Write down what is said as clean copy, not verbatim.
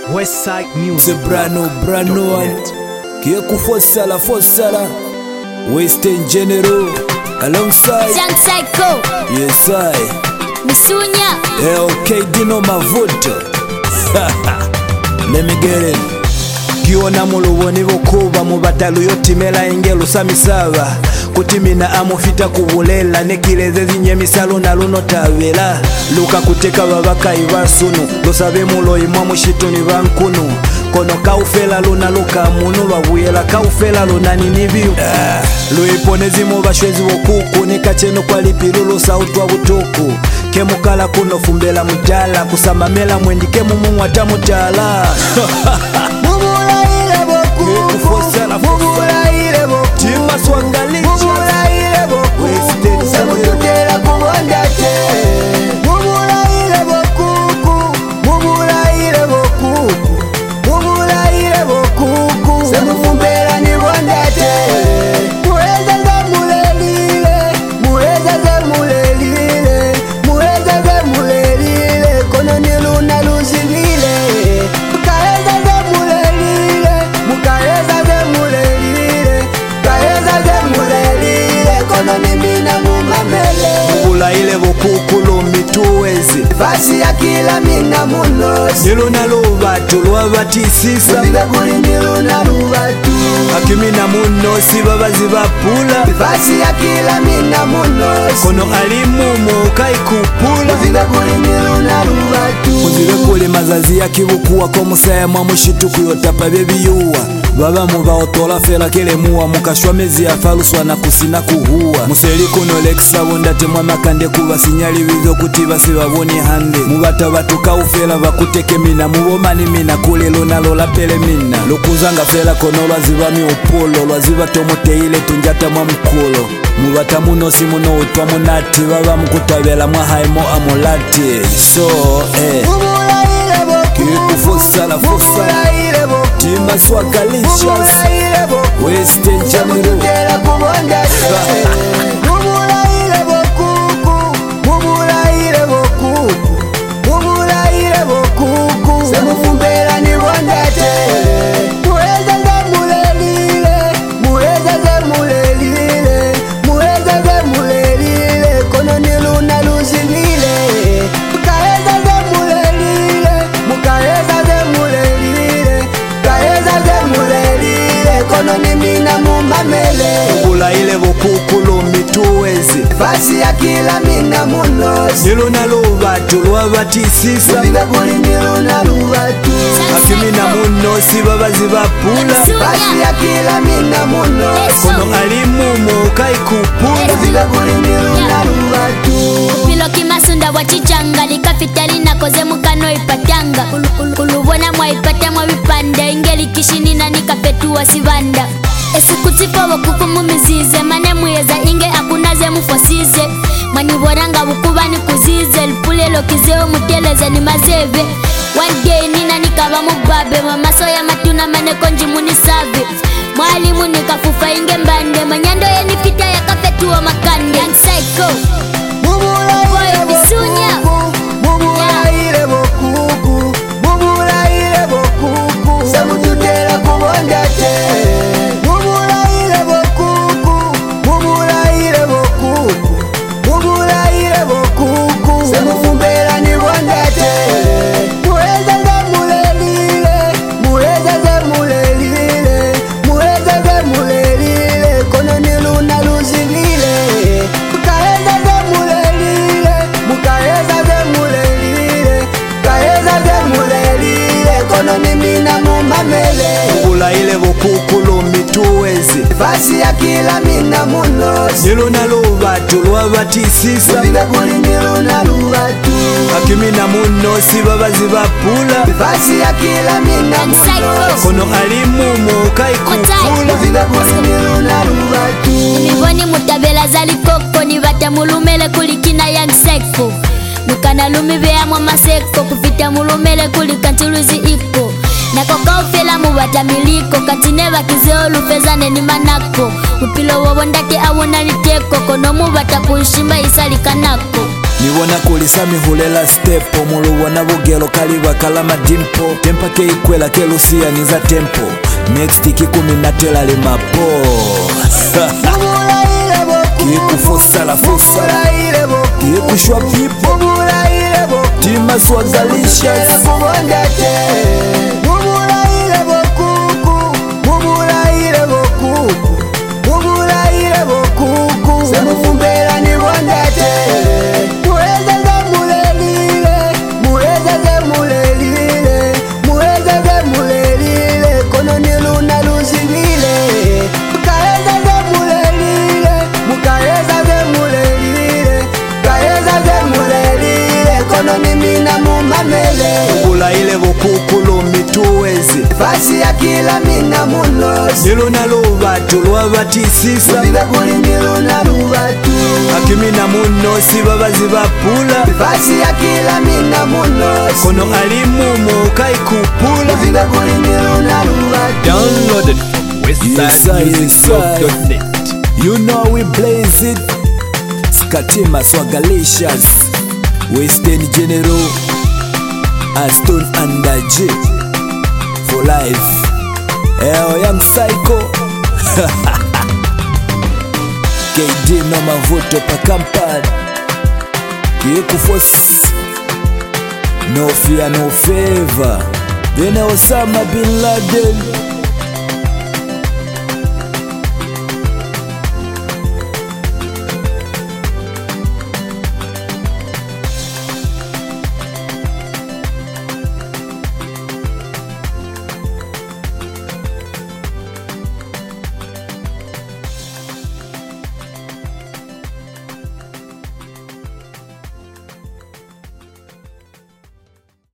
Westside Music. C'est Brano, qui est Fossala, Western General, alongside Young Psycho, yes I, Misunya, okay Dino Mavuto. Let me get it. Kiona muluboni bukuba mu batalu yotimela engelo samisaba kutimina amufita kubulela nekileze zinye misalo na luno tabela luka kuteka babaka ibasunu losabe mulo imwa mushituni bankunu kono kaufela luna luka munu lwabuyela kaufela luna ninibiu luiponezi mu bashwezi bokuku nikacheno kwa lipirulu sautwa butuku kemukala kuno fumbela mutala kusamamela mwendike mumu watamutala ile bokukulo mituwezi fasi ya kila mina munosi niluna lubatu lwabatisisa biga kuli niluna lubatu akimina munosi babazi bapula fasi ya kila mina munosi kono alimumu kaikupula biga kuli niluna lubatu muzire kuli mazazi ya kibukuwa ko musaya mwa mushituku yotapa bebiyuwa baba mubaotola fela kele muwa mukashwa mezi ya faluswa na kusina kuhuwa museli kuno leksa wondate mwa makande kuba sinyali bizo kuti basi baboni hande mubata batuka ufela bakuteke mina mubomani mina kulelo nalo lapele mina lukuzanga fela kono lwazibami upolo lwaziba tomote ile tunjata mwa mkulo mubata munosi muno utwa munati baba mukutabela mwa haimo amulati so kikufosala Tima Swagalicious Western General Ubula ile bokukulo mituwezi fasi ya kila mina munosi niluna lubatu lwabatisisa biga kuli niluna lubatu akimina munosi babazi bapula fasi ya kila mina munosi kono alimumu kaikupula biga kuli niluna lubatu Pilo kimasunda wachichanga likafitali nakoze mukano ipatanga kulubona mwa ipata mwa vipanda ingeli kishini na nikafetua sivanda esikutifo wakufu mumizize mane mweza inge akunaze mufosize mwaniboranga bukubani kuzize lipulelo kizeo muteleze ni mazeve one day nina nikaba mubabe mamaso ya matuna mane konji munisave mwalimu nikafufa inge mbande manyando ye nifita ya kafetua makande Young Psycho Boy Misunya samututela kubondate Ubula ile bokukulo mituwezi fasi ya kila mina munosi niluna lubatu lwabatisisa biga kuli niluna lubatu akimina munosi babazi bapula fasi ya kila mina munosi kono alimumu kaikupula biga kuli niluna lubatu Miboni mutabela zali koko ni bata mulumele kulikina Young Psycho Lukana lumibea mwa maseko kufita mulumele kulikantiluzi iko Nakoka ufela mubata miliko katineva kizeo lufezane ni manako Upilo wawondake awona niteko kono mubata kushimba isali kanako niwona kulisa mihulela stepo muluwona bugelo kaliba kalama dimpo tempa keikwela kelusiyaniza tempo next kikumi natela limapo kikufusala kikushwa pipo timaswagalicious Ubulaile bukukulu mituwezi fasi ya kila mina munosi niluna lubatu lwabatisisa bibe kuli niluna lubatu akimina munosi babazi bapula fasi ya kila mina munosi kono alimumu kaikupula bibe kuli niluna lubatu Downloaded from westsidemusicblog.net. You know we blaze it Skatima Swagalicious Western General Aston under J for life. Young Psycho KD no mavuto pa kampani Kikufos no fear no favor Then Osama Bin Laden